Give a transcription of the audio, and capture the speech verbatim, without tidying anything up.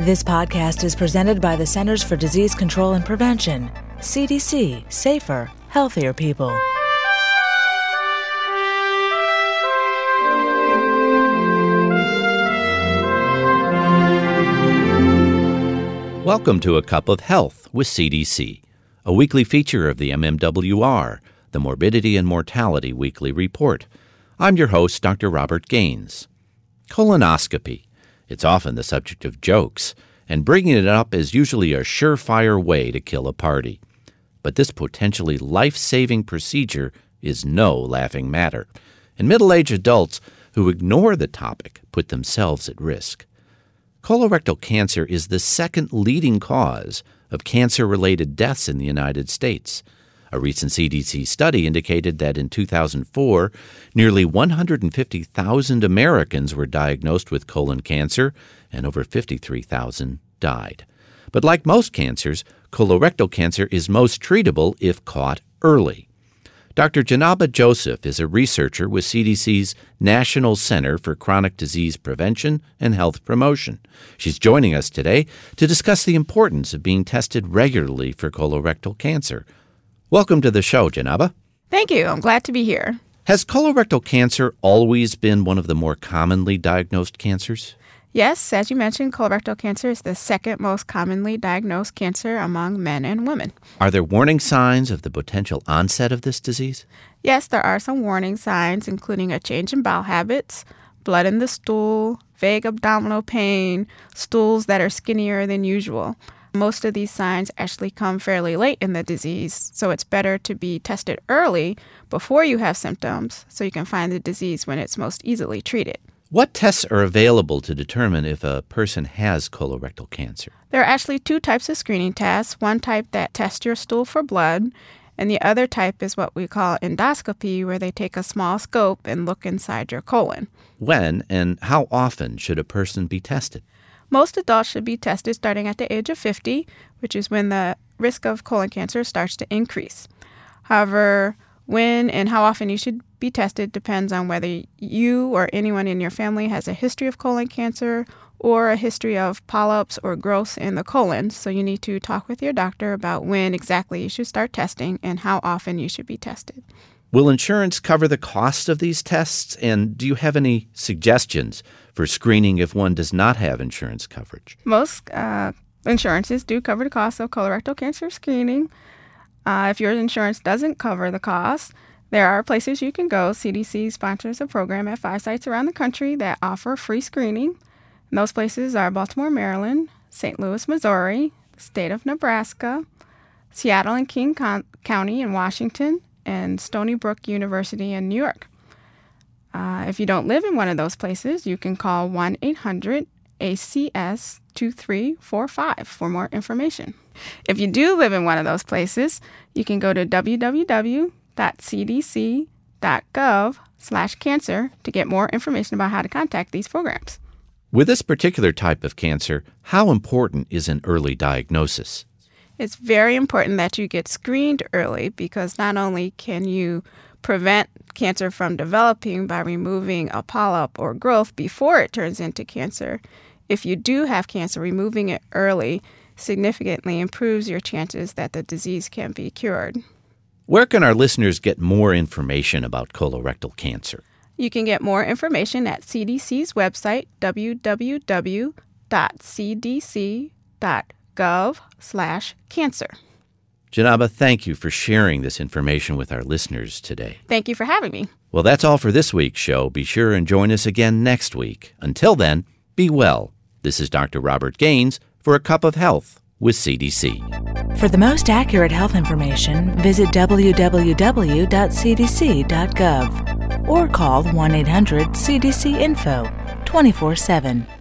This podcast is presented by the Centers for Disease Control and Prevention. C D C. Safer, healthier people. Welcome to A Cup of Health with C D C, a weekly feature of the M M W R, the Morbidity and Mortality Weekly Report. I'm your host, Doctor Robert Gaines. Colonoscopy. It's often the subject of jokes, and bringing it up is usually a surefire way to kill a party. But this potentially life-saving procedure is no laughing matter, and middle-aged adults who ignore the topic put themselves at risk. Colorectal cancer is the second leading cause of cancer-related deaths in the United States. A recent C D C study indicated that in two thousand four, nearly one hundred fifty thousand Americans were diagnosed with colon cancer, and over fifty-three thousand died. But like most cancers, colorectal cancer is most treatable if caught early. Doctor Janaba Joseph is a researcher with C D C's National Center for Chronic Disease Prevention and Health Promotion. She's joining us today to discuss the importance of being tested regularly for colorectal cancer. Welcome to the show, Janaba. Thank you. I'm glad to be here. Has colorectal cancer always been one of the more commonly diagnosed cancers? Yes, as you mentioned, colorectal cancer is the second most commonly diagnosed cancer among men and women. Are there warning signs of the potential onset of this disease? Yes, there are some warning signs, including a change in bowel habits, blood in the stool, vague abdominal pain, stools that are skinnier than usual. Most of these signs actually come fairly late in the disease, so it's better to be tested early before you have symptoms so you can find the disease when it's most easily treated. What tests are available to determine if a person has colorectal cancer? There are actually two types of screening tests, one type that tests your stool for blood, and the other type is what we call endoscopy, where they take a small scope and look inside your colon. When and how often should a person be tested? Most adults should be tested starting at the age of fifty, which is when the risk of colon cancer starts to increase. However, when and how often you should be tested depends on whether you or anyone in your family has a history of colon cancer or a history of polyps or growths in the colon. So you need to talk with your doctor about when exactly you should start testing and how often you should be tested. Will insurance cover the cost of these tests? And do you have any suggestions for screening if one does not have insurance coverage? Most uh, insurances do cover the cost of colorectal cancer screening. Uh, if your insurance doesn't cover the cost, there are places you can go. C D C sponsors a program at five sites around the country that offer free screening. And those places are Baltimore, Maryland, Saint Louis, Missouri, the state of Nebraska, Seattle and King Con- County in Washington, and Stony Brook University in New York. Uh, if you don't live in one of those places, you can call one eight hundred A C S two three four five for more information. If you do live in one of those places, you can go to w w w dot c d c dot gov slash cancer to get more information about how to contact these programs. With this particular type of cancer, how important is an early diagnosis? It's very important that you get screened early because not only can you prevent cancer from developing by removing a polyp or growth before it turns into cancer, if you do have cancer, removing it early significantly improves your chances that the disease can be cured. Where can our listeners get more information about colorectal cancer? You can get more information at C D C's website, w w w dot c d c dot gov slash cancer. Janaba, thank you for sharing this information with our listeners today. Thank you for having me. Well, that's all for this week's show. Be sure and join us again next week. Until then, be well. This is Doctor Robert Gaines for A Cup of Health with C D C. For the most accurate health information, visit w w w dot c d c dot gov or call one eight hundred C D C info twenty-four seven.